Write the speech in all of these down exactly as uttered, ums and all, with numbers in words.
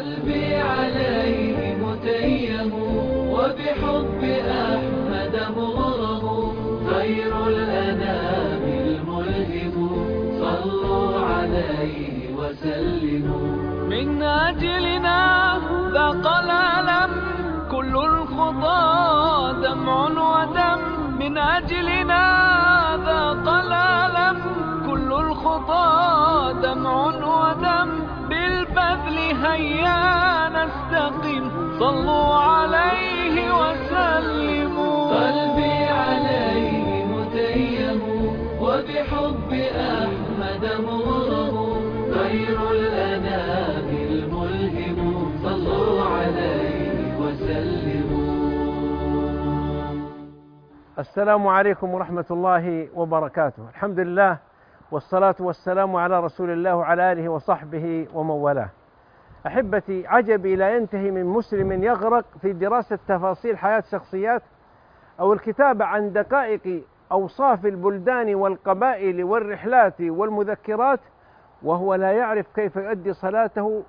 قلبي عليه متيم وبحب أحمد مغرم، خير الأنام الملهم، صلوا عليه وسلموا. من أجلنا ذاق الألم كل الخطى دمع ودم، من أجلنا ذاق الألم كل الخطى دمع ودم، بالبذل هيا نستقم، صلوا عليه وسلموا. قلبي عليه متيم وبحب أحمد مغرم، خير الأنام الملهم، صلوا عليه وسلموا. السلام عليكم ورحمة الله وبركاته. الحمد لله والصلاة والسلام على رسول الله وعلى آله وصحبه ومن والاه. أحبتي، عجبي لا ينتهي من مسلم يغرق في دراسة تفاصيل حياة شخصيات أو الكتابة عن دقائق أوصاف البلدان والقبائل والرحلات والمذكرات، وهو لا يعرف كيف يؤدي صلاته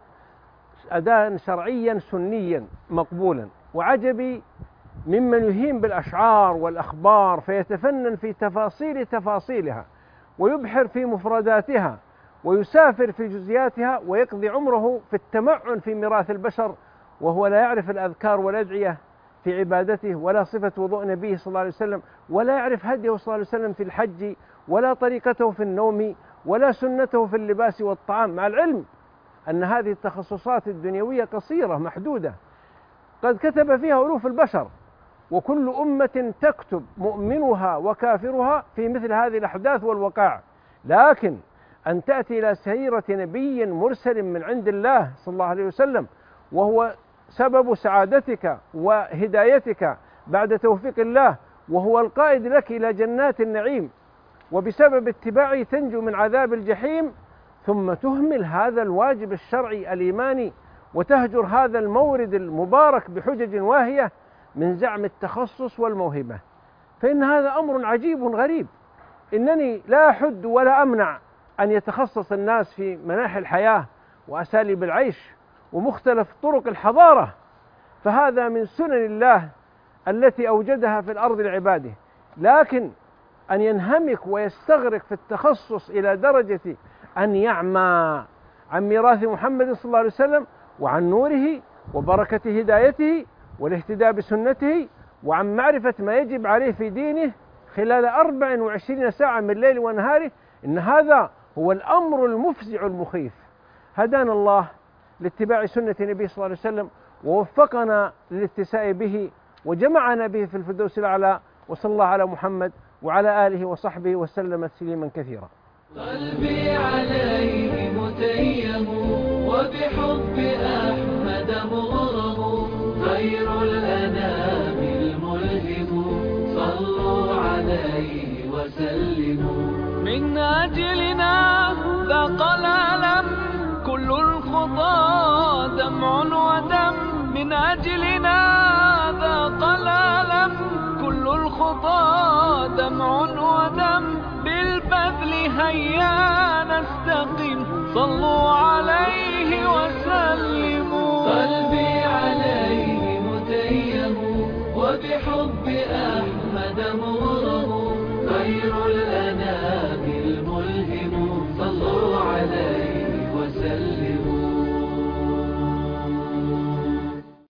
أداء شرعيا سنيا مقبولا. وعجبي ممن يهيم بالأشعار والأخبار فيتفنن في تفاصيل تفاصيلها ويبحر في مفرداتها ويسافر في جزئياتها ويقضي عمره في التمعن في ميراث البشر، وهو لا يعرف الأذكار والأدعية في عبادته، ولا صفة وضوء نبيه صلى الله عليه وسلم، ولا يعرف هديه صلى الله عليه وسلم في الحج، ولا طريقته في النوم، ولا سنته في اللباس والطعام، مع العلم أن هذه التخصصات الدنيوية قصيرة محدودة قد كتب فيها ألوف البشر، وكل أمة تكتب مؤمنها وكافرها في مثل هذه الأحداث والوقائع. لكن أن تأتي إلى سيرة نبي مرسل من عند الله صلى الله عليه وسلم، وهو سبب سعادتك وهدايتك بعد توفيق الله، وهو القائد لك إلى جنات النعيم، وبسبب اتباعه تنجو من عذاب الجحيم، ثم تهمل هذا الواجب الشرعي الإيماني وتهجر هذا المورد المبارك بحجج واهية من زعم التخصص والموهبة، فإن هذا أمر عجيب غريب. إنني لا أحد ولا أمنع أن يتخصص الناس في مناحي الحياة وأساليب العيش ومختلف طرق الحضارة، فهذا من سنن الله التي أوجدها في الأرض لعباده، لكن أن ينهمك ويستغرق في التخصص إلى درجة أن يعمى عن ميراث محمد صلى الله عليه وسلم وعن نوره وبركة هدايته والاهتداء بسنته، وعن معرفة ما يجب عليه في دينه خلال أربع وعشرين ساعة من ليل ونهاره، إن هذا هو الأمر المفزع المخيف. هدانا الله لاتباع سنة النبي صلى الله عليه وسلم، ووفقنا للاتساء به، وجمعنا به في الفردوس الأعلى، وصلى الله على محمد وعلى آله وصحبه وسلم تسليما كثيرا. قلبي عليه متيم وبحب أحمد مغرم، خير الأنام الملهم، صلوا عليه وسلموا. من أجلنا ذاق الألم كل الخطى دمع ودم، من أجلنا ذاق الألم كل الخطى دمع ودم، بالبذل هيا نستقم، صلوا عليه